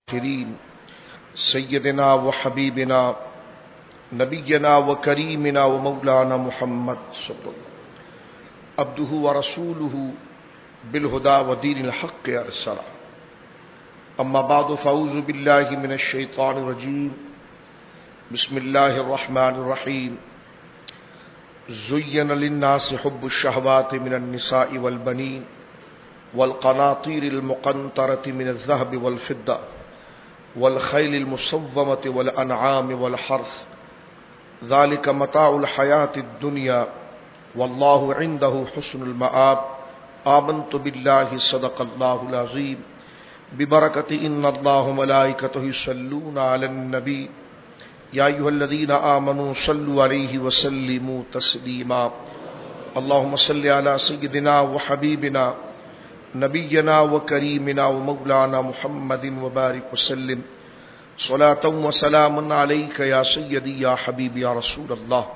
کریم سیدنا و حبیبنا نبینا و کریمنا و مولانا محمد صلی اللہ عبدہ و رسولہ بالہدی و دین الحق ارسلہ اما بعد فاعوذ باللہ من الشیطان الرجیم بسم اللہ الرحمن الرحیم زین للناس حب الشہوات من النساء والبنین والقناطیر المقنطرة من الذهب والفضة والخيل المصومة والأنعام والحرث ذلك متاع الحياة الدنيا والله عنده حسن المآب آمنت بالله صدق الله العظيم ببركة إن الله ملائكته يصلون على النبي يا أيها الذين آمنوا صلوا عليه وسلموا تسليما اللهم صل على سيدنا وحبيبنا نبینا و کریمنا و مولانا محمد وبارک وسلم صلاۃ و سلام علیک یا سیدی یا حبیب یا رسول اللہ۔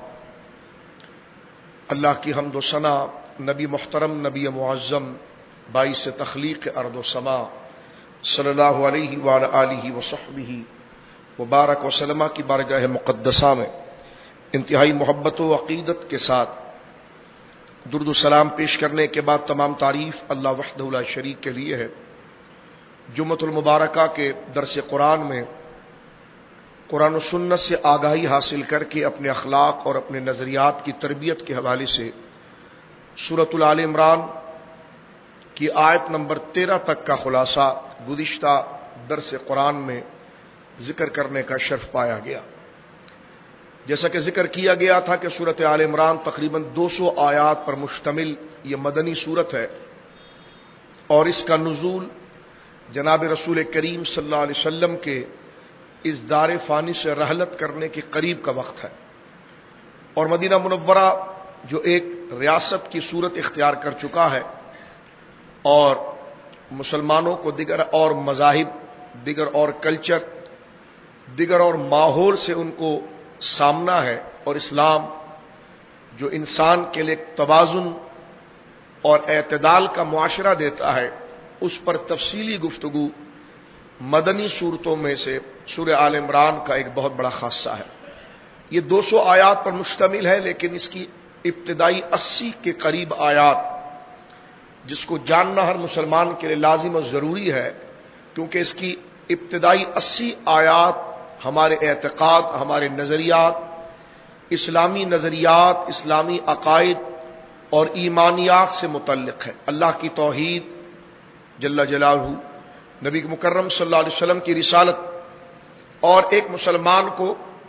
اللہ کی حمد و ثنا نبی محترم نبی معظم باعث تخلیق ارض و سما صلی اللہ علیہ وعلی آلہ وصحبہ وبارک وسلم کی بارگاہ مقدسہ میں انتہائی محبت و عقیدت کے ساتھ درود و سلام پیش کرنے کے بعد تمام تعریف اللہ وحدہ لا شریک کے لیے ہے۔ جمعۃ المبارکہ کے درس قرآن میں قرآن و سنت سے آگاہی حاصل کر کے اپنے اخلاق اور اپنے نظریات کی تربیت کے حوالے سے سورۃ آل عمران کی آیت نمبر 13 تک کا خلاصہ گزشتہ درس قرآن میں ذکر کرنے کا شرف پایا گیا۔ جیسا کہ ذکر کیا گیا تھا کہ سورۃ آل عمران تقریباً 200 آیات پر مشتمل یہ مدنی سورت ہے، اور اس کا نزول جناب رسول کریم صلی اللہ علیہ وسلم کے اس دار فانی سے رحلت کرنے کے قریب کا وقت ہے، اور مدینہ منورہ جو ایک ریاست کی صورت اختیار کر چکا ہے اور مسلمانوں کو دیگر اور مذاہب، دیگر اور کلچر، دیگر اور ماحول سے ان کو سامنا ہے، اور اسلام جو انسان کے لیے توازن اور اعتدال کا معاشرہ دیتا ہے، اس پر تفصیلی گفتگو مدنی صورتوں میں سے سورہ آل عمران کا ایک بہت بڑا خاصہ ہے۔ یہ 200 آیات پر مشتمل ہے، لیکن اس کی ابتدائی 80 کے قریب آیات جس کو جاننا ہر مسلمان کے لیے لازم اور ضروری ہے، کیونکہ اس کی ابتدائی 80 آیات ہمارے اعتقاد، ہمارے نظریات، اسلامی نظریات، اسلامی عقائد اور ایمانیات سے متعلق ہے۔ اللہ کی توحید جل جلالہ، نبی مکرم صلی اللہ علیہ وسلم کی رسالت، اور ایک مسلمان کو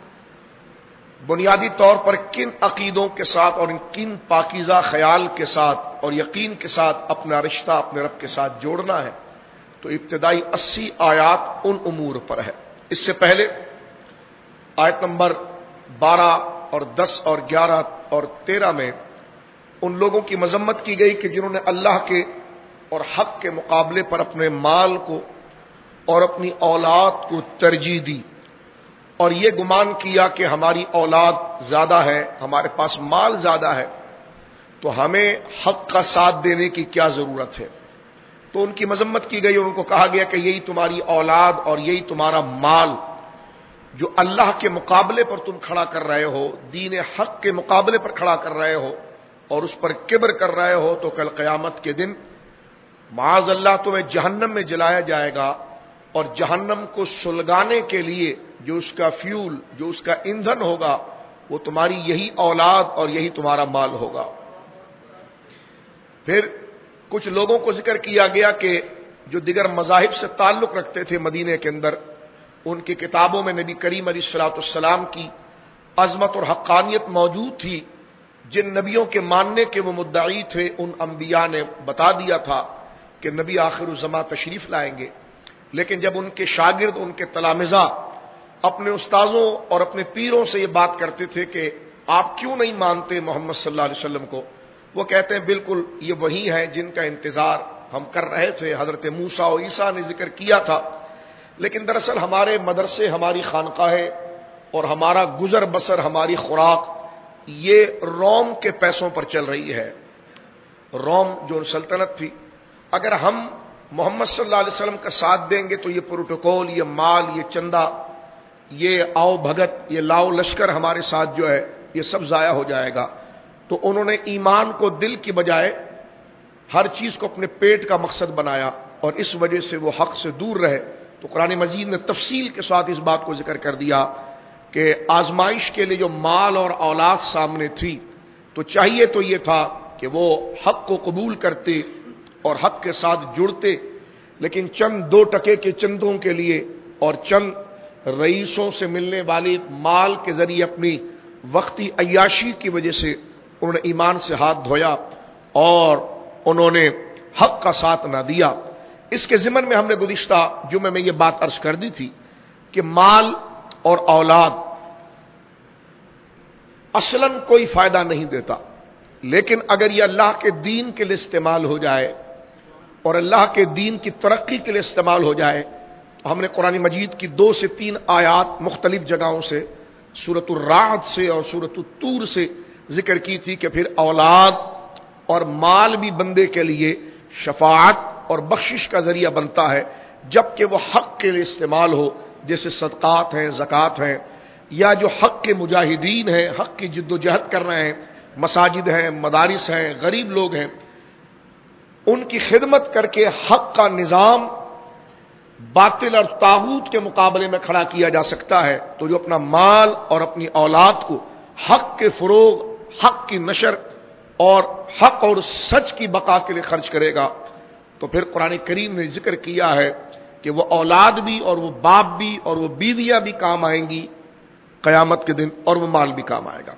بنیادی طور پر کن عقیدوں کے ساتھ اور کن پاکیزہ خیال کے ساتھ اور یقین کے ساتھ اپنا رشتہ اپنے رب کے ساتھ جوڑنا ہے، تو ابتدائی 80 آیات ان امور پر ہے۔ اس سے پہلے آیت نمبر 12 اور 10 اور 11 اور 13 میں ان لوگوں کی مذمت کی گئی کہ جنہوں نے اللہ کے اور حق کے مقابلے پر اپنے مال کو اور اپنی اولاد کو ترجیح دی، اور یہ گمان کیا کہ ہماری اولاد زیادہ ہے، ہمارے پاس مال زیادہ ہے، تو ہمیں حق کا ساتھ دینے کی کیا ضرورت ہے۔ تو ان کی مذمت کی گئی اور ان کو کہا گیا کہ یہی تمہاری اولاد اور یہی تمہارا مال جو اللہ کے مقابلے پر تم کھڑا کر رہے ہو، دین حق کے مقابلے پر کھڑا کر رہے ہو اور اس پر کبر کر رہے ہو، تو کل قیامت کے دن معاذ اللہ تمہیں جہنم میں جلایا جائے گا، اور جہنم کو سلگانے کے لیے جو اس کا فیول، جو اس کا ایندھن ہوگا، وہ تمہاری یہی اولاد اور یہی تمہارا مال ہوگا۔ پھر کچھ لوگوں کو ذکر کیا گیا کہ جو دیگر مذاہب سے تعلق رکھتے تھے مدینے کے اندر، ان کی کتابوں میں نبی کریم علیہ الصلوۃ والسلام کی عظمت اور حقانیت موجود تھی۔ جن نبیوں کے ماننے کے وہ مدعی تھے، ان انبیاء نے بتا دیا تھا کہ نبی آخر الزماں تشریف لائیں گے، لیکن جب ان کے شاگرد، ان کے تلامذہ اپنے استاذوں اور اپنے پیروں سے یہ بات کرتے تھے کہ آپ کیوں نہیں مانتے محمد صلی اللہ علیہ وسلم کو، وہ کہتے ہیں بالکل یہ وہی ہے جن کا انتظار ہم کر رہے تھے۔ حضرت موسیٰ و عیسیٰ نے ذکر کیا تھا، لیکن دراصل ہمارے مدرسے، ہماری خانقاہیں اور ہمارا گزر بسر، ہماری خوراک یہ روم کے پیسوں پر چل رہی ہے۔ روم جو سلطنت تھی، اگر ہم محمد صلی اللہ علیہ وسلم کا ساتھ دیں گے تو یہ پروٹوکول، یہ مال، یہ چندہ، یہ آؤ بھگت، یہ لاؤ لشکر ہمارے ساتھ جو ہے یہ سب ضائع ہو جائے گا۔ تو انہوں نے ایمان کو دل کی بجائے ہر چیز کو اپنے پیٹ کا مقصد بنایا، اور اس وجہ سے وہ حق سے دور رہے۔ تو قرآن مجید نے تفصیل کے ساتھ اس بات کو ذکر کر دیا کہ آزمائش کے لیے جو مال اور اولاد سامنے تھی، تو چاہیے تو یہ تھا کہ وہ حق کو قبول کرتے اور حق کے ساتھ جڑتے، لیکن چند 2 ٹکے کے چندوں کے لیے اور چند رئیسوں سے ملنے والے مال کے ذریعے اپنی وقتی عیاشی کی وجہ سے انہوں نے ایمان سے ہاتھ دھویا اور انہوں نے حق کا ساتھ نہ دیا۔ اس کے ضمن میں ہم نے گزشتہ جمعے میں یہ بات عرض کر دی تھی کہ مال اور اولاد اصلاً کوئی فائدہ نہیں دیتا، لیکن اگر یہ اللہ کے دین کے لیے استعمال ہو جائے اور اللہ کے دین کی ترقی کے لیے استعمال ہو جائے، تو ہم نے قرآن مجید کی 2 سے 3 آیات مختلف جگہوں سے، سورۃ الرعد سے اور سورۃ الطور سے ذکر کی تھی کہ پھر اولاد اور مال بھی بندے کے لیے شفاعت اور بخشش کا ذریعہ بنتا ہے، جبکہ وہ حق کے لیے استعمال ہو، جیسے صدقات ہیں، زکوٰۃ ہیں، یا جو حق کے مجاہدین ہیں، حق کی جد و جہد کر رہے ہیں، مساجد ہیں، مدارس ہیں، غریب لوگ ہیں، ان کی خدمت کر کے حق کا نظام باطل اور طاغوت کے مقابلے میں کھڑا کیا جا سکتا ہے۔ تو جو اپنا مال اور اپنی اولاد کو حق کے فروغ، حق کی نشر اور حق اور سچ کی بقا کے لیے خرچ کرے گا، تو پھر قرآن کریم نے ذکر کیا ہے کہ وہ اولاد بھی اور وہ باپ بھی اور وہ بیویاں بھی کام آئیں گی قیامت کے دن، اور وہ مال بھی کام آئے گا۔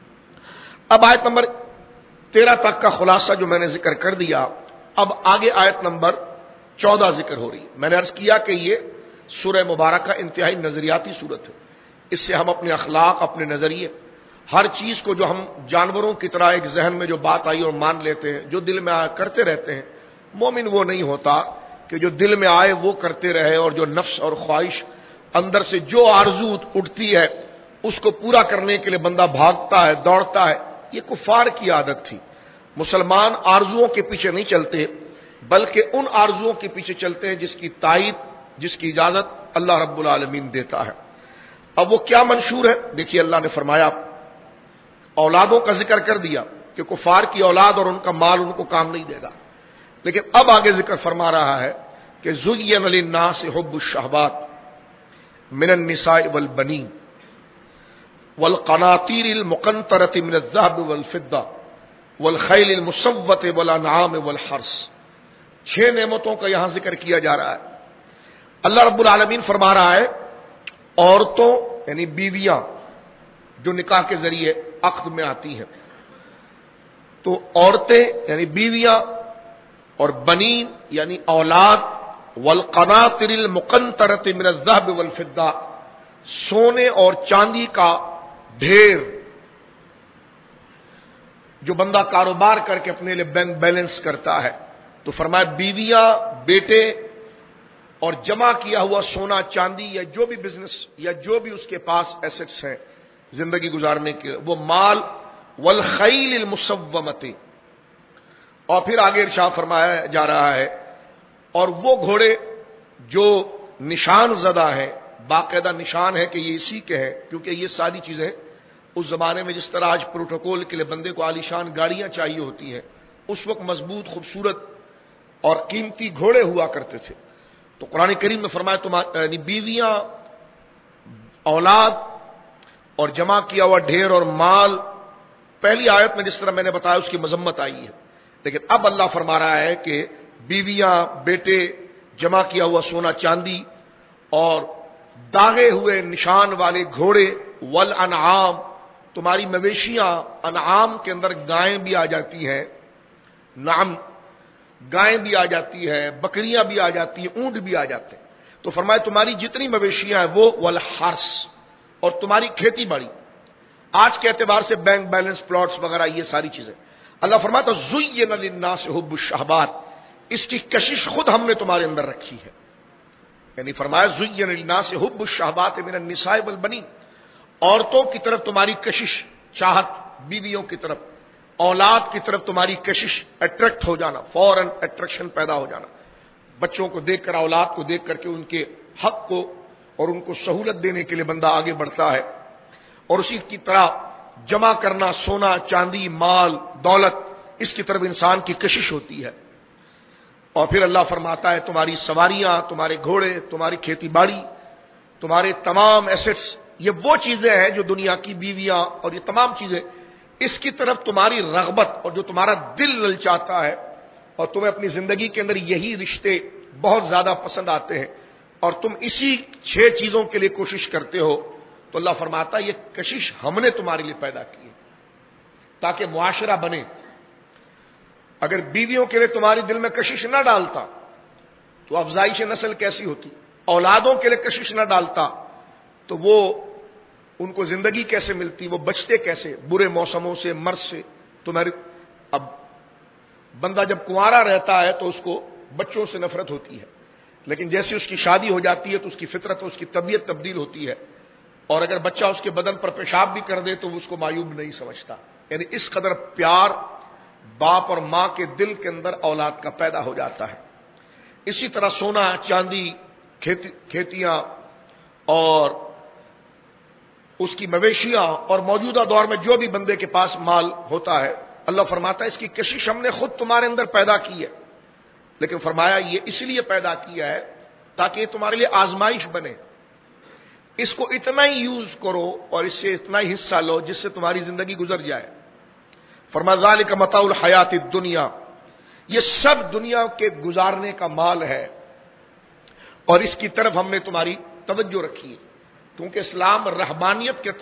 اب آیت نمبر 13 تک کا خلاصہ جو میں نے ذکر کر دیا، اب آگے آیت نمبر 14 ذکر ہو رہی ہے۔ میں نے عرض کیا کہ یہ سورہ مبارکہ انتہائی نظریاتی صورت ہے، اس سے ہم اپنے اخلاق، اپنے نظریے، ہر چیز کو جو ہم جانوروں کی طرح ایک ذہن میں جو بات آئی اور مان لیتے ہیں، جو دل میں آیا کرتے رہتے ہیں۔ مومن وہ نہیں ہوتا کہ جو دل میں آئے وہ کرتے رہے، اور جو نفس اور خواہش اندر سے جو آرزو اٹھتی ہے اس کو پورا کرنے کے لیے بندہ بھاگتا ہے، دوڑتا ہے۔ یہ کفار کی عادت تھی۔ مسلمان آرزوؤں کے پیچھے نہیں چلتے، بلکہ ان آرزوؤں کے پیچھے چلتے ہیں جس کی تائید، جس کی اجازت اللہ رب العالمین دیتا ہے۔ اب وہ کیا منشور ہے؟ دیکھیے، اللہ نے فرمایا، اولادوں کا ذکر کر دیا کہ کفار کی اولاد اور ان کا مال ان کو کام نہیں دے گا، لیکن اب آگے ذکر فرما رہا ہے کہ زُيِّنَ لِلنَّاسِ حُبُّ الشَّهَوَاتِ مِنَ النِّسَاءِ وَالْبَنِينَ وَالْقَنَاطِيرِ الْمُقَنطَرَةِ مِنَ الذَّهَبِ وَالْفِضَّةِ وَالْخَيْلِ الْمُسَوَّمَةِ وَالْأَنْعَامِ وَالْحَرْثِ۔ 6 نعمتوں کا یہاں ذکر کیا جا رہا ہے۔ اللہ رب العالمین فرما رہا ہے، عورتوں یعنی بیویاں جو نکاح کے ذریعے عقد میں آتی ہیں، تو عورتیں یعنی بیویاں اور بنین یعنی اولاد، والقناطر المقنطرۃ من الذهب والفضہ، سونے اور چاندی کا ڈھیر جو بندہ کاروبار کر کے اپنے لیے بینک بیلنس کرتا ہے۔ تو فرمایا بیویاں، بیٹے اور جمع کیا ہوا سونا چاندی یا جو بھی بزنس یا جو بھی اس کے پاس ایسٹس ہیں زندگی گزارنے کے، وہ مال، والخیل المسومۃ، اور پھر آگے ارشاد فرمایا جا رہا ہے، اور وہ گھوڑے جو نشان زدہ ہیں، باقاعدہ نشان ہے کہ یہ اسی کے ہیں، کیونکہ یہ ساری چیزیں اس زمانے میں جس طرح آج پروٹوکول کے لیے بندے کو عالیشان گاڑیاں چاہیے ہوتی ہیں، اس وقت مضبوط، خوبصورت اور قیمتی گھوڑے ہوا کرتے تھے۔ تو قرآن کریم میں فرمایا یعنی بیویاں، اولاد اور جمع کیا ہوا ڈھیر اور مال، پہلی آیت میں جس طرح میں نے بتایا اس کی مذمت آئی ہے، لیکن اب اللہ فرما رہا ہے کہ بیویاں، بیٹے، جمع کیا ہوا سونا چاندی اور داغے ہوئے نشان والے گھوڑے، والانعام، تمہاری مویشیاں، انعام کے اندر گائیں بھی آ جاتی ہیں، نعم گائیں بھی آ جاتی ہے، بکریاں بھی آ جاتی ہیں، اونٹ بھی آ جاتے ہیں۔ تو فرمایا تمہاری جتنی مویشیاں ہیں وہ، والحرث، اور تمہاری کھیتی باڑی، آج کے اعتبار سے بینک بیلنس، پلاٹس وغیرہ، یہ ساری چیزیں اللہ فرماتا زُيِّنَ لِلنَّاسِ حُبُّ الشَّهَوَاتِ، اس کی کشش خود ہم نے تمہارے اندر رکھی ہے۔ یعنی فرمایا زُيِّنَ لِلنَّاسِ حُبُّ الشَّهَوَاتِ مِنَ النِّسَاءِ وَالْبَنِينَ، عورتوں کی طرف تمہاری کشش، چاہت، بیویوں کی طرف، اولاد کی طرف تمہاری کشش، اٹریکٹ ہو جانا، فوراً اٹریکشن پیدا ہو جانا، بچوں کو دیکھ کر، اولاد کو دیکھ کر کے ان کے حق کو اور ان کو سہولت دینے کے لیے بندہ آگے بڑھتا ہے، اور اسی کی طرح جمع کرنا سونا چاندی مال دولت، اس کی طرف انسان کی کشش ہوتی ہے۔ اور پھر اللہ فرماتا ہے تمہاری سواریاں، تمہارے گھوڑے، تمہاری کھیتی باڑی، تمہارے تمام ایسٹس، یہ وہ چیزیں ہیں جو دنیا کی بیویاں اور یہ تمام چیزیں، اس کی طرف تمہاری رغبت اور جو تمہارا دل للچاتا ہے، اور تمہیں اپنی زندگی کے اندر یہی رشتے بہت زیادہ پسند آتے ہیں، اور تم اسی 6 چیزوں کے لیے کوشش کرتے ہو، تو اللہ فرماتا ہے یہ کشش ہم نے تمہارے لیے پیدا کی ہے تاکہ معاشرہ بنے۔ اگر بیویوں کے لیے تمہاری دل میں کشش نہ ڈالتا تو افزائش نسل کیسی ہوتی؟ اولادوں کے لیے کشش نہ ڈالتا تو وہ ان کو زندگی کیسے ملتی؟ وہ بچتے کیسے برے موسموں سے، مرض سے؟ تمہارے اب بندہ جب کنوارا رہتا ہے تو اس کو بچوں سے نفرت ہوتی ہے، لیکن جیسے اس کی شادی ہو جاتی ہے تو اس کی فطرت اور اس کی طبیعت تبدیل ہوتی ہے، اور اگر بچہ اس کے بدن پر پیشاب بھی کر دے تو اس کو معیوب نہیں سمجھتا۔ یعنی اس قدر پیار باپ اور ماں کے دل کے اندر اولاد کا پیدا ہو جاتا ہے۔ اسی طرح سونا چاندی، کھیتیاں اور اس کی مویشیاں، اور موجودہ دور میں جو بھی بندے کے پاس مال ہوتا ہے، اللہ فرماتا ہے اس کی کشش ہم نے خود تمہارے اندر پیدا کی ہے، لیکن فرمایا یہ اس لیے پیدا کیا ہے تاکہ یہ تمہارے لیے آزمائش بنے۔ اس کو اتنا ہی یوز کرو اور اس سے اتنا ہی حصہ لو جس سے تمہاری زندگی گزر جائے۔ فرمایا ذالک متاع الحیات الدنیا، یہ سب دنیا کے گزارنے کا مال ہے، اور اس کی طرف ہم نے تمہاری توجہ رکھی ہے، کیونکہ اسلام رہبانیت کے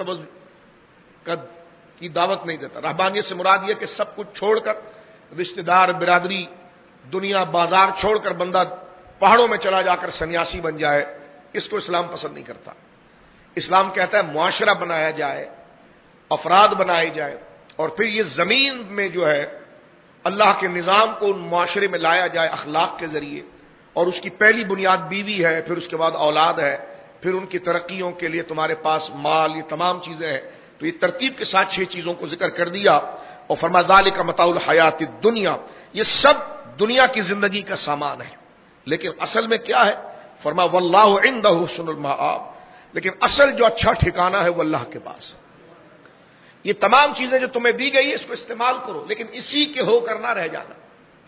کی دعوت نہیں دیتا۔ رہبانیت سے مراد یہ کہ سب کچھ چھوڑ کر، رشتہ دار، برادری، دنیا، بازار چھوڑ کر بندہ پہاڑوں میں چلا جا کر سنیاسی بن جائے، اس کو اسلام پسند نہیں کرتا۔ اسلام کہتا ہے معاشرہ بنایا جائے، افراد بنائے جائے، اور پھر یہ زمین میں جو ہے اللہ کے نظام کو ان معاشرے میں لایا جائے اخلاق کے ذریعے، اور اس کی پہلی بنیاد بیوی ہے، پھر اس کے بعد اولاد ہے، پھر ان کی ترقیوں کے لیے تمہارے پاس مال، یہ تمام چیزیں ہیں۔ تو یہ ترتیب کے ساتھ 6 چیزوں کو ذکر کر دیا، اور فرمایا ذالک متاع الحیات الدنیا، یہ سب دنیا کی زندگی کا سامان ہے، لیکن اصل میں کیا ہے؟ فرمایا واللہ عندہ حسن المآب، لیکن اصل جو اچھا ٹھکانہ ہے وہ اللہ کے پاس ہے۔ یہ تمام چیزیں جو تمہیں دی گئی ہے اس کو استعمال کرو، لیکن اسی کے ہو کر نہ رہ جانا۔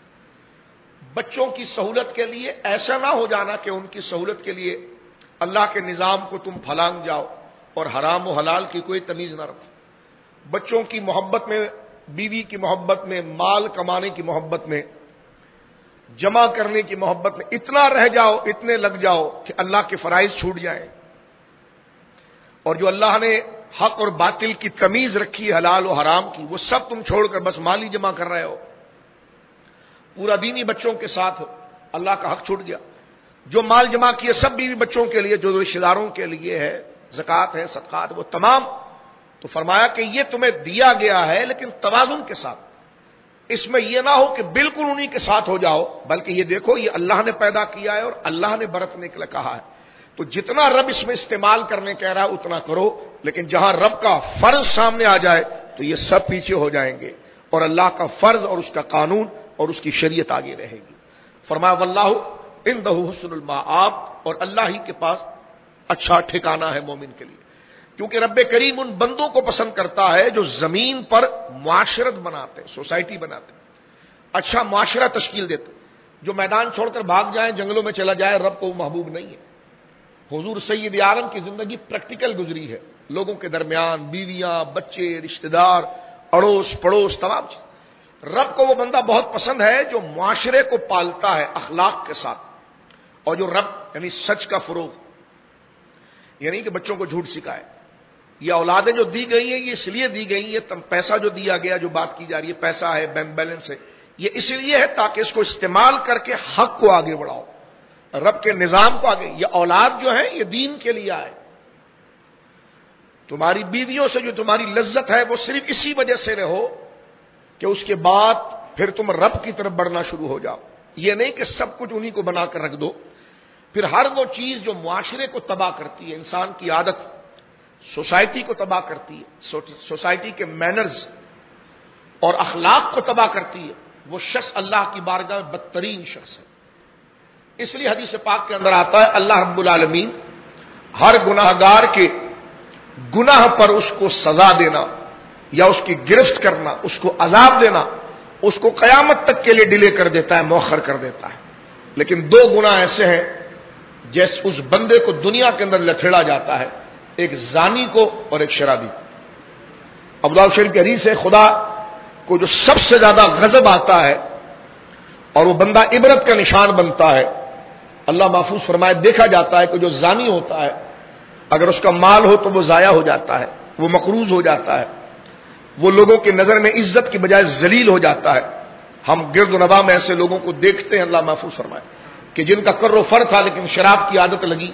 بچوں کی سہولت کے لیے ایسا نہ ہو جانا کہ ان کی سہولت کے لیے اللہ کے نظام کو تم پھلانگ جاؤ اور حرام و حلال کی کوئی تمیز نہ رکھو۔ بچوں کی محبت میں، بیوی کی محبت میں، مال کمانے کی محبت میں، جمع کرنے کی محبت میں اتنا رہ جاؤ، اتنے لگ جاؤ کہ اللہ کے فرائض چھوٹ جائیں، اور جو اللہ نے حق اور باطل کی تمیز رکھی ہے، حلال و حرام کی، وہ سب تم چھوڑ کر بس مال ہی جمع کر رہے ہو۔ پورا دین ہی بچوں کے ساتھ اللہ کا حق چھوٹ گیا۔ جو مال جمع کیے سب بیوی بچوں کے لیے، جو رشتہ داروں کے لیے ہے، زکوٰۃ ہے، صدقات، وہ تمام۔ تو فرمایا کہ یہ تمہیں دیا گیا ہے لیکن توازن کے ساتھ، اس میں یہ نہ ہو کہ بالکل انہی کے ساتھ ہو جاؤ، بلکہ یہ دیکھو یہ اللہ نے پیدا کیا ہے اور اللہ نے برتنے کے لیے کہا ہے، تو جتنا رب اس میں استعمال کرنے کہہ رہا ہے اتنا کرو، لیکن جہاں رب کا فرض سامنے آ جائے تو یہ سب پیچھے ہو جائیں گے، اور اللہ کا فرض اور اس کا قانون اور اس کی شریعت آگے رہے گی۔ فرمایا واللہ عندہ حسن المآب، اور اللہ ہی کے پاس اچھا ٹھکانہ ہے مومن کے لیے، کیونکہ رب کریم ان بندوں کو پسند کرتا ہے جو زمین پر معاشرت بناتے، سوسائٹی بناتے، اچھا معاشرہ تشکیل دیتے۔ جو میدان چھوڑ کر بھاگ جائیں، جنگلوں میں چلا جائے، رب کو وہ محبوب نہیں ہے۔ حضور سید عالم کی زندگی پریکٹیکل گزری ہے، لوگوں کے درمیان بیویاں، بچے، رشتہ دار، اڑوس پڑوس، تمام چیز۔ رب کو وہ بندہ بہت پسند ہے جو معاشرے کو پالتا ہے اخلاق کے ساتھ، اور جو رب یعنی سچ کا فروغ، یعنی کہ بچوں کو جھوٹ سکھائے۔ یہ اولادیں جو دی گئی ہیں یہ اس لیے دی گئی ہیں، پیسہ جو دیا گیا، جو بات کی جا رہی ہے، پیسہ ہے، بینک بیلنس ہے، یہ اس لیے ہے تاکہ اس کو استعمال کر کے حق کو آگے بڑھاؤ، رب کے نظام کو آگے۔ یہ اولاد جو ہے یہ دین کے لیے آئے۔ تمہاری بیویوں سے جو تمہاری لذت ہے وہ صرف اسی وجہ سے رہو کہ اس کے بعد پھر تم رب کی طرف بڑھنا شروع ہو جاؤ، یہ نہیں کہ سب کچھ انہی کو بنا کر رکھ دو۔ پھر ہر وہ چیز جو معاشرے کو تباہ کرتی ہے، انسان کی عادت سوسائٹی کو تباہ کرتی ہے، سوسائٹی کے مینرز اور اخلاق کو تباہ کرتی ہے، وہ شخص اللہ کی بارگاہ میں بدترین شخص ہے۔ اس لیے حدیث پاک کے اندر آتا ہے اللہ رب العالمین ہر گناہ گار کے گناہ پر اس کو سزا دینا یا اس کی گرفت کرنا، اس کو عذاب دینا، اس کو قیامت تک کے لیے ڈیلے کر دیتا ہے، مؤخر کر دیتا ہے۔ لیکن دو گناہ ایسے ہیں جیسے اس بندے کو دنیا کے اندر لتھڑا جاتا ہے، ایک زانی کو اور ایک شرابی۔ ابو شریف کی حدیث ہے خدا کو جو سب سے زیادہ غضب آتا ہے اور وہ بندہ عبرت کا نشان بنتا ہے، اللہ محفوظ فرمائے دیکھا جاتا ہے کہ جو زانی ہوتا ہے اگر اس کا مال ہو تو وہ ضائع ہو جاتا ہے، وہ مقروض ہو جاتا ہے، وہ لوگوں کی نظر میں عزت کی بجائے ذلیل ہو جاتا ہے۔ ہم گرد و نواح میں ایسے لوگوں کو دیکھتے ہیں، اللہ محفوظ فرمائے، کہ جن کا کر و فر تھا لیکن شراب کی عادت لگی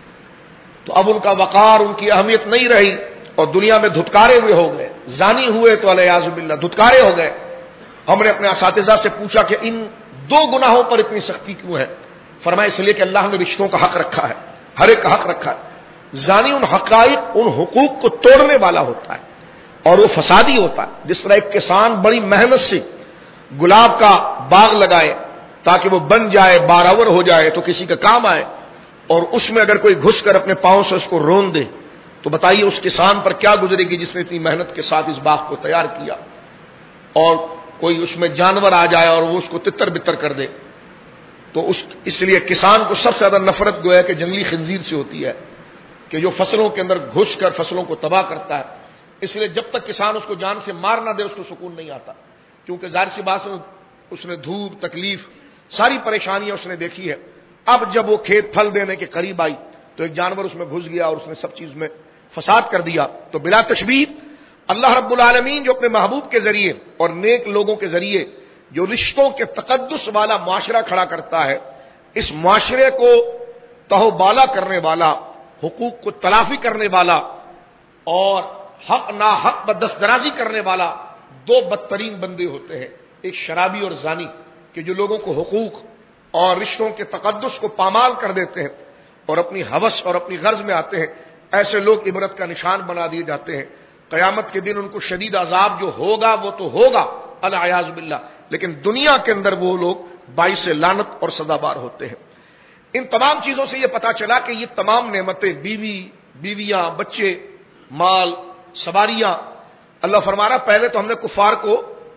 تو اب ان کا وقار، ان کی اہمیت نہیں رہی اور دنیا میں دھتکارے ہوئے ہو گئے، زانی ہوئے تو الیاذ باللہ دھتکارے ہو گئے۔ ہم نے اپنے اساتذہ سے پوچھا کہ ان دو گناہوں پر اتنی سختی کیوں ہے؟ فرمایا اس لیے کہ اللہ نے رشتوں کا حق رکھا ہے، ہر ایک کا حق رکھا ہے۔ زانی ان حقائق، ان حقوق کو توڑنے والا ہوتا ہے اور وہ فسادی ہوتا ہے۔ جس طرح ایک کسان بڑی محنت سے گلاب کا باغ لگائے تاکہ وہ بن جائے، باراور ہو جائے تو کسی کا کام آئے، اور اس میں اگر کوئی گھس کر اپنے پاؤں سے اس کو رون دے تو بتائیے اس کسان پر کیا گزرے گی جس نے اتنی محنت کے ساتھ اس باغ کو تیار کیا۔ اور کوئی اس میں جانور آ جائے اور وہ اس کو تتر بتر کر دے تو اس لیے کسان کو سب سے زیادہ نفرت گویا کہ جنگلی خنزیر سے ہوتی ہے کہ جو فصلوں کے اندر گھس کر فصلوں کو تباہ کرتا ہے۔ اس لیے جب تک کسان اس کو جان سے مار نہ دے اس کو سکون نہیں آتا، کیونکہ ظاہر سی بات اس نے دھوپ، تکلیف، ساری پریشانیاں اس نے دیکھی ہے۔ اب جب وہ کھیت پھل دینے کے قریب آئی تو ایک جانور اس میں گھس گیا اور اس نے سب چیز میں فساد کر دیا۔ تو بلا تشبیہ اللہ رب العالمین جو اپنے محبوب کے ذریعے اور نیک لوگوں کے ذریعے جو رشتوں کے تقدس والا معاشرہ کھڑا کرتا ہے، اس معاشرے کو تہو بالا کرنے والا، حقوق کو تلافی کرنے والا اور حق نا حق پر دستدرازی کرنے والا دو بدترین بندے ہوتے ہیں، ایک شرابی اور زانی، کہ جو لوگوں کو حقوق اور رشتوں کے تقدس کو پامال کر دیتے ہیں اور اپنی ہوس اور اپنی غرض میں آتے ہیں۔ ایسے لوگ عبرت کا نشان بنا دیے جاتے ہیں۔ قیامت کے دن ان کو شدید عذاب جو ہوگا وہ تو ہوگا العیاذ باللہ، لیکن دنیا کے اندر وہ لوگ باعث لعنت اور سزاوار ہوتے ہیں۔ ان تمام چیزوں سے یہ پتا چلا کہ یہ تمام نعمتیں، بیوی، بیویاں، بچے، مال، سواریاں، اللہ فرما رہا پہلے تو ہم نے کفار کو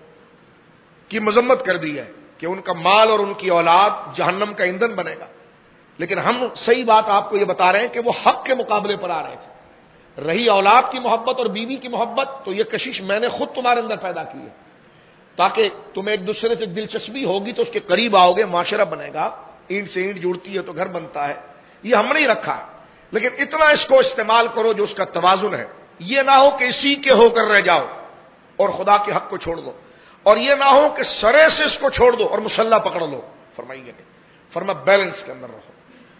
کی مذمت کر دی ہے کہ ان کا مال اور ان کی اولاد جہنم کا ایندھن بنے گا، لیکن ہم صحیح بات آپ کو یہ بتا رہے ہیں کہ وہ حق کے مقابلے پر آ رہے تھے۔ رہی اولاد کی محبت اور بیوی کی محبت تو یہ کشش میں نے خود تمہارے اندر پیدا کی ہے تاکہ تمہیں ایک دوسرے سے دلچسپی ہوگی تو اس کے قریب آؤ گے، معاشرہ بنے گا، اینٹ سے اینٹ جڑتی ہے تو گھر بنتا ہے۔ یہ ہم نے ہی رکھا ہے، لیکن اتنا اس کو استعمال کرو جو اس کا توازن ہے۔ یہ نہ ہو کہ اسی کے ہو کر رہ جاؤ اور خدا کے حق کو چھوڑ دو، اور یہ نہ ہو کہ سرے سے اس کو چھوڑ دو اور مسلح پکڑ لو۔ فرمائیے نہیں، فرما بیلنس کے اندر رہو۔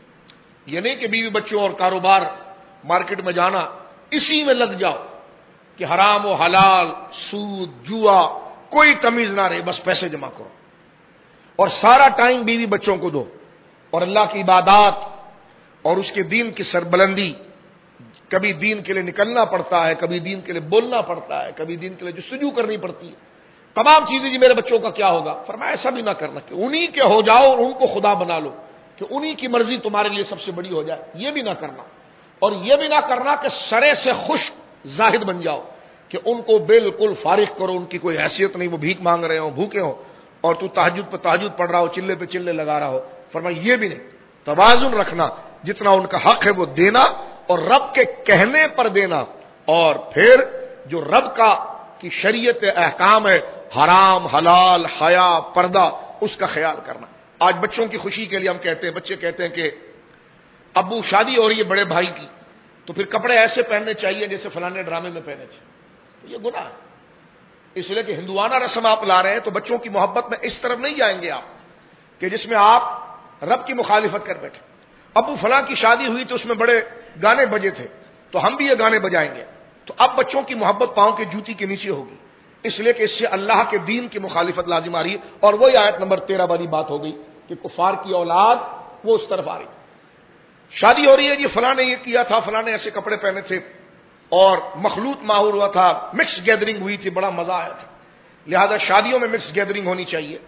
یہ نہیں کہ بیوی بچوں اور کاروبار، مارکیٹ میں جانا، اسی میں لگ جاؤ کہ حرام و حلال، سود، جوا، کوئی تمیز نہ رہے، بس پیسے جمع کرو اور سارا ٹائم بیوی بچوں کو دو، اور اللہ کی عبادات اور اس کے دین کی سربلندی۔ کبھی دین کے لیے نکلنا پڑتا ہے، کبھی دین کے لیے بولنا پڑتا ہے، کبھی دین کے لیے جستجو کرنی پڑتی ہے، تمام چیزیں۔ جی میرے بچوں کا کیا ہوگا؟ فرمایا ایسا بھی نہ کرنا کہ انہی کے ہو جاؤ اور ان کو خدا بنا لو، کہ انہی کی مرضی تمہارے لیے سب سے بڑی ہو جائے، یہ بھی نہ کرنا۔ اور یہ بھی نہ کرنا کہ سرے سے خشک زاہد بن جاؤ، کہ ان کو بالکل فارغ کرو، ان کی کوئی حیثیت نہیں، وہ بھیک مانگ رہے ہو، بھوکے ہو، اور تو تہجد پہ تہجد پڑھ رہا ہو، چلے پہ چلے لگا رہا ہو۔ فرمایا یہ بھی نہیں، توازن رکھنا، جتنا ان کا حق ہے وہ دینا اور رب کے کہنے پر دینا، اور پھر جو رب کا کی شریعت احکام ہے، حرام، حلال، حیا، پردہ، اس کا خیال کرنا۔ آج بچوں کی خوشی کے لیے ہم کہتے ہیں، بچے کہتے ہیں کہ ابو شادی ہو رہی ہے بڑے بھائی کی تو پھر کپڑے ایسے پہننے چاہیے جیسے فلانے ڈرامے میں پہنے چاہیے۔ تو یہ گناہ ہے، اس لیے کہ ہندوانہ رسم آپ لا رہے ہیں تو بچوں کی محبت میں اس طرف نہیں جائیں گے آپ کہ جس میں آپ رب کی مخالفت کر بیٹھے۔ ابو فلاں کی شادی ہوئی تو اس میں بڑے گانے بجے تھے تو ہم بھی یہ گانے بجائیں گے، تو اب بچوں کی محبت پاؤں کے جوتی کے نیچے ہوگی، اس لیے کہ اس سے اللہ کے دین کی مخالفت لازم آ رہی ہے۔ اور وہی آیت نمبر 13 والی بات ہو گئی کہ کفار کی اولاد وہ اس طرف آ رہی، شادی ہو رہی ہے جی فلاں نے یہ کیا تھا، فلاں نے ایسے کپڑے پہنے تھے، اور مخلوط ماحول ہوا تھا، مکس گیدرنگ ہوئی تھی، بڑا مزہ آیا تھا۔ لہذا شادیوں میں مکس گیدرنگ ہونی چاہیے،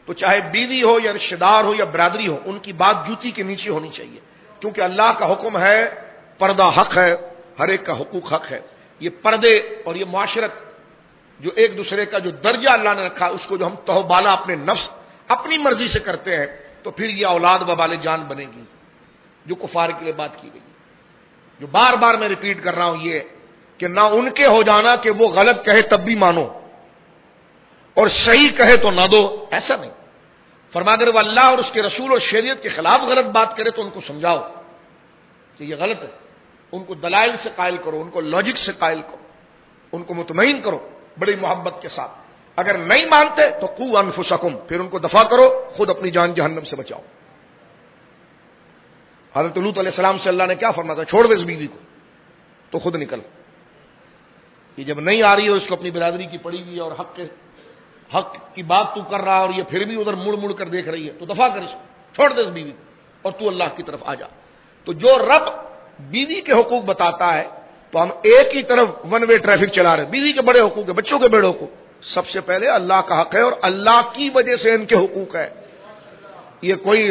تو چاہے بیوی ہو یا رشتہ دار ہو یا برادری ہو، ان کی بات جوتی کے نیچے ہونی چاہیے، کیونکہ اللہ کا حکم ہے، پردہ حق ہے، ہر ایک کا حقوق حق ہے۔ یہ پردے اور یہ معاشرت جو ایک دوسرے کا جو درجہ اللہ نے رکھا، اس کو جو ہم تہ بالا اپنے نفس اپنی مرضی سے کرتے ہیں، تو پھر یہ اولاد وبال جان بنے گی، جو کفار کے لیے بات کی گئی، جو بار بار میں ریپیٹ کر رہا ہوں، یہ کہ نہ ان کے ہو جانا کہ وہ غلط کہے تب بھی مانو اور صحیح کہے تو نہ دو، ایسا نہیں۔ فرمایا اگر وہ اللہ اور اس کے رسول اور شریعت کے خلاف غلط بات کرے تو ان کو سمجھاؤ کہ یہ غلط ہے، ان کو دلائل سے قائل کرو، ان کو لاجک سے قائل کرو، ان کو مطمئن کرو بڑی محبت کے ساتھ۔ اگر نہیں مانتے تو قوا انفسکم، پھر ان کو دفع کرو، خود اپنی جان جہنم سے بچاؤ۔ حضرت لوط علیہ السلام سے اللہ نے کیا فرمایا تھا؟ چھوڑ دے اس بیوی کو، تو خود نکل۔ یہ جب نہیں آ رہی ہے اور اس کو اپنی برادری کی پڑی ہوئی ہے اور حق کی بات تو کر رہا ہے اور یہ پھر بھی ادھر مڑ مڑ کر دیکھ رہی ہے، تو دفع کر اس کو، چھوڑ دے اس بیوی کو اور تو اللہ کی طرف آ جا۔ تو جو رب بیوی کے حقوق بتاتا ہے تو ہم ایک ہی طرف ون وے ٹریفک چلا رہے ہیں۔ بیوی کے بڑے حقوق ہیں، بچوں کے بڑے حقوق، سب سے پہلے اللہ کا حق ہے اور اللہ کی وجہ سے ان کے حقوق ہے۔ یہ کوئی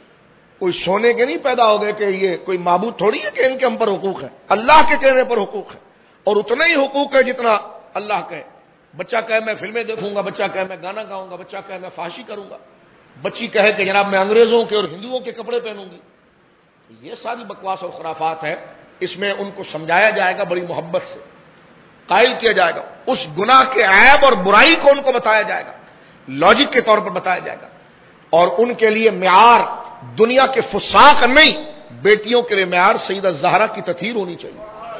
سونے کے نہیں پیدا ہو گئے کہ یہ کوئی معبود تھوڑی ہے کہ ان کے ہم پر حقوق ہے، اللہ کے کہنے پر حقوق ہے، اور اتنا ہی حقوق ہے جتنا اللہ کہے۔ بچہ کہے میں فلمیں دیکھوں گا، بچہ کہے میں گانا گاؤں گا، بچہ کہے میں فحاشی کروں گا، بچی کہے کہ جناب میں انگریزوں کے اور ہندوؤں کے کپڑے پہنوں گی، یہ ساری بکواس اور خرافات ہے۔ اس میں ان کو سمجھایا جائے گا، بڑی محبت سے قائل کیا جائے گا، اس گناہ کے عیب اور برائی کو ان کو بتایا جائے گا، لاجک کے طور پر بتایا جائے گا، اور ان کے لیے معیار دنیا کے فساق نہیں، بیٹیوں کے لیے معیار سیدہ زہرا کی تطہیر ہونی چاہیے،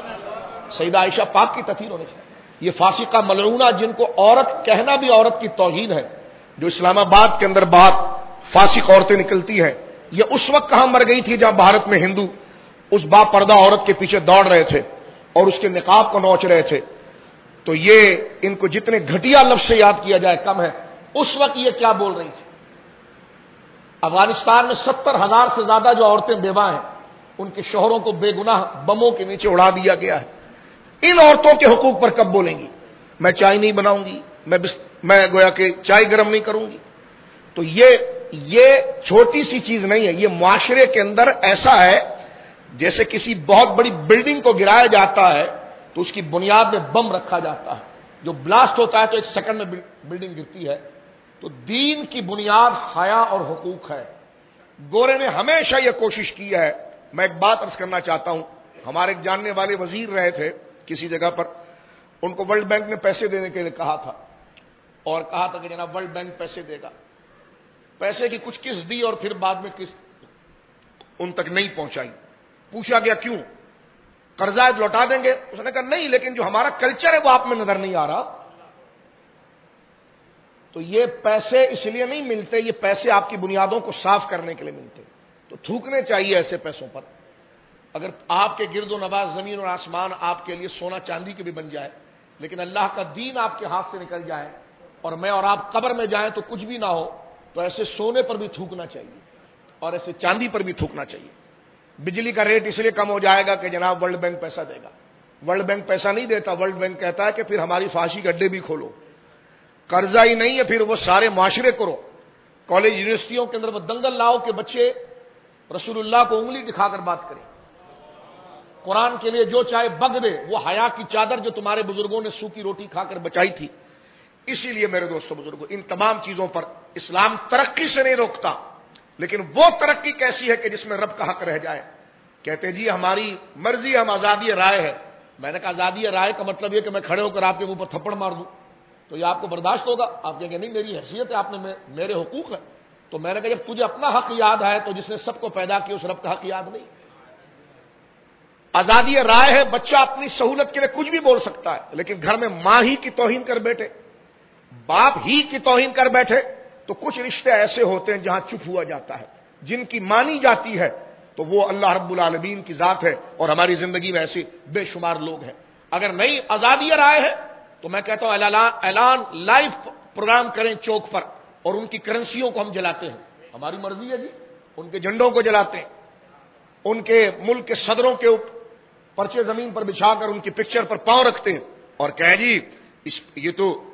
سیدہ عائشہ پاک کی تطہیر ہونی چاہیے۔ یہ فاسقہ ملعونہ جن کو عورت کہنا بھی عورت کی توہین ہے، جو اسلام آباد کے اندر بات فاسق عورتیں نکلتی ہیں، یہ اس وقت کہاں مر گئی تھی جہاں بھارت میں ہندو اس با پردہ عورت کے پیچھے دوڑ رہے تھے اور اس کے نقاب کو نوچ رہے تھے۔ تو یہ ان کو جتنے گھٹیا لفظ سے یاد کیا جائے کم ہے۔ اس وقت یہ کیا بول رہی تھی؟ افغانستان میں 70,000 سے زیادہ جو عورتیں بیوہ ہیں، ان کے شوہروں کو بے گناہ بموں کے نیچے اڑا دیا گیا ہے۔ ان عورتوں کے حقوق پر کب بولیں گی؟ میں چائے نہیں بناؤں گی، میں گویا کہ چائے گرم نہیں کروں گی۔ تو یہ چھوٹی سی چیز نہیں ہے، یہ معاشرے کے اندر ایسا ہے جیسے کسی بہت بڑی بلڈنگ کو گرایا جاتا ہے تو اس کی بنیاد میں بم رکھا جاتا ہے، جو بلاسٹ ہوتا ہے تو 1 سیکنڈ میں بلڈنگ گرتی ہے۔ تو دین کی بنیاد حیا اور حقوق ہے۔ گورے نے ہمیشہ یہ کوشش کی ہے۔ میں ایک بات عرض کرنا چاہتا ہوں، ہمارے ایک جاننے والے وزیر رہے تھے کسی جگہ پر، ان کو ورلڈ بینک نے پیسے دینے کے لیے کہا تھا اور کہا تھا کہ جناب ورلڈ بینک پیسے دے گا، پیسے کی کچھ قسط دی اور پھر بعد میں قسط ان تک نہیں پہنچائی۔ پوچھا گیا کیوں؟ قرضہ لوٹا دیں گے؟ اس نے کہا نہیں، لیکن جو ہمارا کلچر ہے وہ آپ میں نظر نہیں آ رہا۔ تو یہ پیسے اس لیے نہیں ملتے، یہ پیسے آپ کی بنیادوں کو صاف کرنے کے لیے ملتے، تو تھوکنے چاہیے ایسے پیسوں پر۔ اگر آپ کے گرد و نواز زمین اور آسمان آپ کے لیے سونا چاندی کے بھی بن جائے، لیکن اللہ کا دین آپ کے ہاتھ سے نکل جائے اور میں اور آپ قبر میں جائیں تو کچھ بھی نہ ہو، تو ایسے سونے پر بھی تھوکنا چاہیے اور ایسے چاندی پر بھی تھوکنا چاہیے۔ بجلی کا ریٹ اس لیے کم ہو جائے گا کہ جناب ورلڈ بینک پیسہ دے گا۔ ورلڈ بینک پیسہ نہیں دیتا، ورلڈ بینک کہتا ہے کہ پھر ہماری فحاشی کے اڈے بھی کھولو، قرضہ ہی نہیں ہے، پھر وہ سارے معاشرے کرو، کالج یونیورسٹیوں کے اندر وہ دنگل لاؤ کہ بچے رسول اللہ کو انگلی دکھا کر بات کریں، قرآن کے لیے جو چاہے بگ دے، وہ حیا کی چادر جو تمہارے بزرگوں نے سوکھی روٹی کھا کر بچائی تھی۔ اسی لیے میرے دوستوں بزرگوں، ان تمام چیزوں پر اسلام ترقی سے نہیں روکتا، لیکن وہ ترقی کیسی ہے کہ جس میں رب کا حق رہ جائے۔ کہتے جی ہماری مرضی، ہم آزادی رائے ہے۔ میں نے کہا آزادی رائے کا مطلب یہ کہ میں کھڑے ہو کر آپ کے منہ پر تھپڑ مار دوں تو یہ آپ کو برداشت ہوگا؟ آپ کہیں گے نہیں میری حیثیت ہے، آپ نے میرے حقوق ہیں۔ تو میں نے کہا جب تجھے اپنا حق یاد ہے تو جس نے سب کو پیدا کیا اس رب کا حق یاد نہیں؟ آزادی رائے ہے، بچہ اپنی سہولت کے لیے کچھ بھی بول سکتا ہے، لیکن گھر میں ماں ہی کی توہین کر بیٹھے، باپ ہی کی توہین کر بیٹھے، تو کچھ رشتے ایسے ہوتے ہیں جہاں چپ ہوا جاتا ہے، جن کی مانی جاتی ہے تو وہ اللہ رب العالمین کی ذات ہے، اور ہماری زندگی میں ایسے بے شمار لوگ ہیں۔ اگر نئی آزادی رائے ہے تو میں کہتا ہوں اعلان لائیو پروگرام کریں چوک پر، اور ان کی کرنسیوں کو ہم جلاتے ہیں، ہماری مرضی ہے جی، ان کے جھنڈوں کو جلاتے ہیں، ان کے ملک کے صدروں کے پرچے زمین پر بچھا کر ان کی پکچر پر پاؤں رکھتے ہیں اور کہے جی یہ تو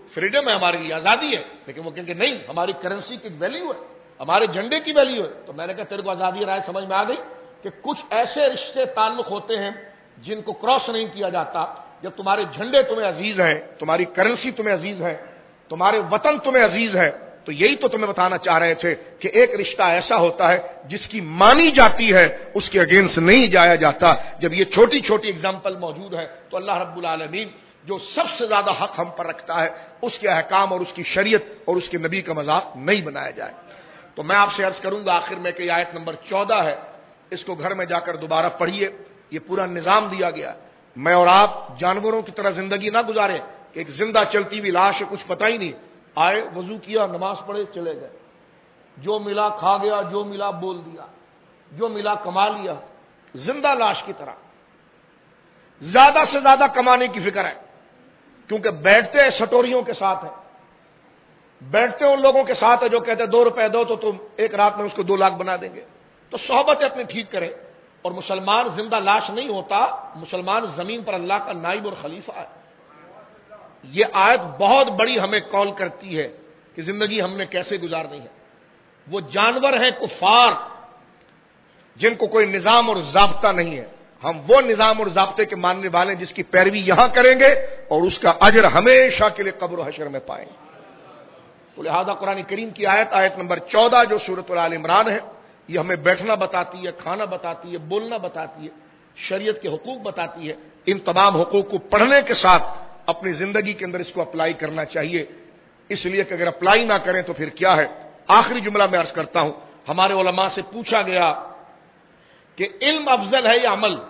فریڈم ہے، ہمارے لیے آزادی ہے، لیکن وہ کہیں کہ نہیں، ہماری کرنسی کی ویلیو ہے، ہمارے جھنڈے کی ویلیو ہے. تو میں نے کہا تیرے کو آزادی رائے سمجھ میں آ گئی کہ کچھ ایسے رشتے تعلق ہوتے ہیں جن کو کراس نہیں کیا جاتا. جب تمہارے جھنڈے تمہیں عزیز ہیں، تمہاری کرنسی تمہیں عزیز ہے، تمہارے وطن تمہیں عزیز ہے، تو یہی تو تمہیں بتانا چاہ رہے تھے کہ ایک رشتہ ایسا ہوتا ہے جس کی مانی جاتی ہے، اس کے اگینسٹ نہیں جایا جاتا. جب یہ چھوٹی چھوٹی اگزامپل موجود ہے تو اللہ رب العالمین جو سب سے زیادہ حق ہم پر رکھتا ہے، اس کے احکام اور اس کی شریعت اور اس کے نبی کا مذاق نہیں بنایا جائے. تو میں آپ سے عرض کروں گا آخر میں کہ یہ آیت نمبر 14 ہے، اس کو گھر میں جا کر دوبارہ پڑھیے. یہ پورا نظام دیا گیا. میں اور آپ جانوروں کی طرح زندگی نہ گزاریں کہ ایک زندہ چلتی ہوئی لاش ہے، کچھ پتہ ہی نہیں، آئے وضو کیا نماز پڑھے چلے گئے، جو ملا کھا گیا، جو ملا بول دیا، جو ملا کما لیا. زندہ لاش کی طرح زیادہ سے زیادہ کمانے کی فکر ہے، کیونکہ بیٹھتے سٹوریوں کے ساتھ ہیں، بیٹھتے ان لوگوں کے ساتھ ہے جو کہتے ہیں 2 روپے دو تو تم ایک رات میں اس کو 2 لاکھ بنا دیں گے. تو صحبت اپنی ٹھیک کریں. اور مسلمان زندہ لاش نہیں ہوتا، مسلمان زمین پر اللہ کا نائب اور خلیفہ ہے. یہ آیت بہت بڑی ہمیں کال کرتی ہے کہ زندگی ہم نے کیسے گزارنی ہے. وہ جانور ہیں کفار جن کو کوئی نظام اور ضابطہ نہیں ہے، ہم وہ نظام اور ضابطے کے ماننے والے ہیں جس کی پیروی یہاں کریں گے اور اس کا اجر ہمیشہ کے لیے قبر و حشر میں پائیں گے. تو لہذا قرآن کریم کی آیت نمبر 14 جو سورۃ آل عمران ہے، یہ ہمیں بیٹھنا بتاتی ہے، کھانا بتاتی ہے، بولنا بتاتی ہے، شریعت کے حقوق بتاتی ہے. ان تمام حقوق کو پڑھنے کے ساتھ اپنی زندگی کے اندر اس کو اپلائی کرنا چاہیے. اس لیے کہ اگر اپلائی نہ کریں تو پھر کیا ہے. آخری جملہ میں عرض کرتا ہوں، ہمارے علماء سے پوچھا گیا کہ علم افضل ہے یا عمل.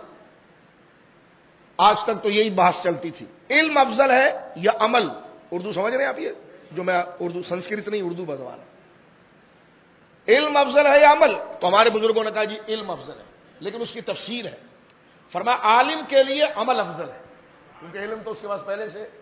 آج تک تو یہی بحث چلتی تھی، علم افضل ہے یا عمل. اردو سمجھ رہے ہیں آپ؟ یہ جو میں اردو سنسکرت نہیں اردو بزوان ہے. علم افضل ہے یا عمل؟ تو ہمارے بزرگوں نے کہا جی علم افضل ہے، لیکن اس کی تفسیر ہے. فرمایا عالم کے لیے عمل افضل ہے کیونکہ علم تو اس کے پاس پہلے سے،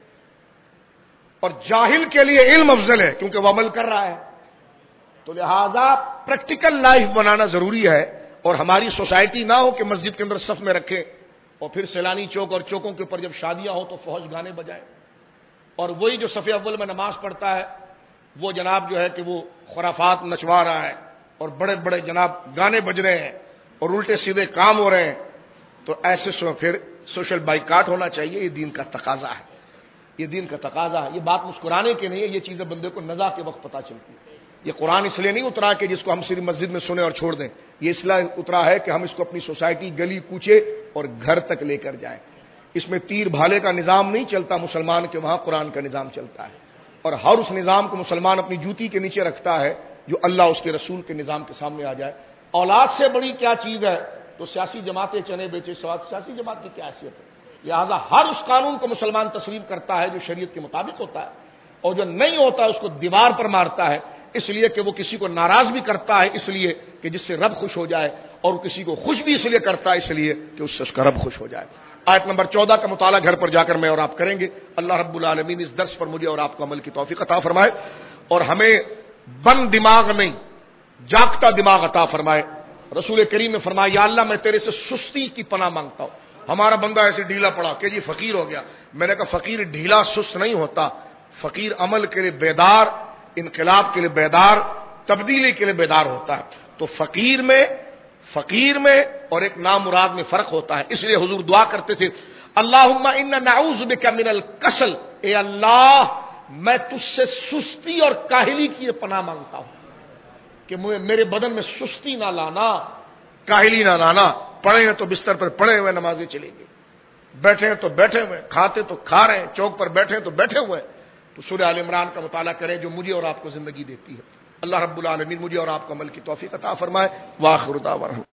اور جاہل کے لیے علم افضل ہے کیونکہ وہ عمل کر رہا ہے. تو لہذا پریکٹیکل لائف بنانا ضروری ہے. اور ہماری سوسائٹی نہ ہو کہ مسجد کے اندر صف میں رکھے اور پھر سیلانی چوک اور چوکوں کے اوپر جب شادیاں ہو تو فوج گانے بجائے، اور وہی جو صف اول میں نماز پڑھتا ہے وہ جناب جو ہے کہ وہ خرافات نچوا رہا ہے اور بڑے بڑے جناب گانے بج رہے ہیں اور الٹے سیدھے کام ہو رہے ہیں. تو ایسے پھر سوشل بائیکاٹ ہونا چاہیے. یہ دین کا تقاضا ہے، یہ دین کا تقاضا ہے. یہ بات مسکرانے کی نہیں ہے، یہ چیزیں بندے کو نزا کے وقت پتہ چلتی ہے. یہ قرآن اس لیے نہیں اترا کہ جس کو ہم صرف مسجد میں سنیں اور چھوڑ دیں. یہ اس لیے اترا ہے کہ ہم اس کو اپنی سوسائٹی، گلی کوچے اور گھر تک لے کر جائیں. اس میں تیر بھالے کا نظام نہیں چلتا مسلمان کے، وہاں قرآن کا نظام چلتا ہے. اور ہر اس نظام کو مسلمان اپنی جوتی کے نیچے رکھتا ہے جو اللہ اس کے رسول کے نظام کے سامنے آ جائے. اولاد سے بڑی کیا چیز ہے؟ تو سیاسی جماعتیں چنے بیچے سواد، سیاسی جماعت کی کیا حیثیت ہے؟ لہذا ہر اس قانون کو مسلمان تسلیم کرتا ہے جو شریعت کے مطابق ہوتا ہے، اور جو نہیں ہوتا ہے اس کو دیوار پر مارتا ہے. اس لیے کہ وہ کسی کو ناراض بھی کرتا ہے اس لیے کہ جس سے رب خوش ہو جائے، اور کسی کو خوش بھی اس لیے کرتا ہے اس لیے کہ اس سے اس کا رب خوش ہو جائے. آیت نمبر 14 کا مطالعہ گھر پر جا کر میں اور آپ کریں گے. اللہ رب العالمین اس درس پر مجھے اور آپ کو عمل کی توفیق عطا فرمائے اور ہمیں بند دماغ نہیں جاگتا دماغ عطا فرمائے. رسول کریم نے فرمایا یا اللہ میں تیرے سے سستی کی پناہ مانگتا ہوں. ہمارا بندہ ایسے ڈھیلا پڑا کہ جی فقیر ہو گیا. میں نے کہا فقیر ڈھیلا سست نہیں ہوتا، فقیر عمل کے لیے بیدار، انقلاب کے لیے بیدار، تبدیلی کے لیے بیدار ہوتا ہے. تو فقیر میں اور ایک نامراد میں فرق ہوتا ہے. اس لیے حضور دعا کرتے تھے اللہم انا نعوذ بک من الکسل، اے اللہ میں تجھ سے سستی اور کاہلی کی پناہ مانگتا ہوں کہ میرے بدن میں سستی نہ لانا، کاہلی نہ لانا. پڑے ہیں تو بستر پر پڑے ہوئے نمازیں چلیں گے، بیٹھے ہیں تو بیٹھے ہوئے، کھاتے تو کھا رہے ہیں، چوک پر بیٹھے ہیں تو بیٹھے ہوئے. تو سورہ آل عمران کا مطالعہ کریں جو مجھے اور آپ کو زندگی دیتی ہے. اللہ رب العالمین مجھے اور آپ کو عمل کی توفیق عطا فرمائے. وآخر دعوانا